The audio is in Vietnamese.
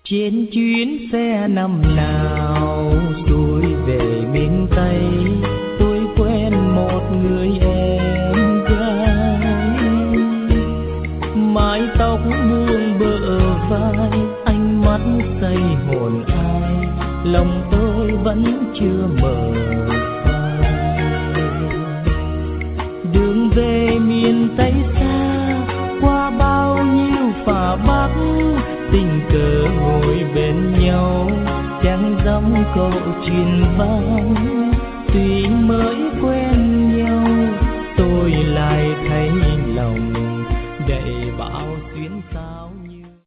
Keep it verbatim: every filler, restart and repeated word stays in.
Trên chuyến xe năm nào tôi về miền Tây, tôi quen một người em gái. Mái tóc buông bờ vai, ánh mắt say hồn ai, lòng tôi vẫn chưa mở phai. Đường về miền Tây xa, qua bao nhiêu phà bắc, tình cờ ngồi bên nhau, chẳng dám câu chuyện vang. Tuy mới quen nhau, tôi lại thấy lòng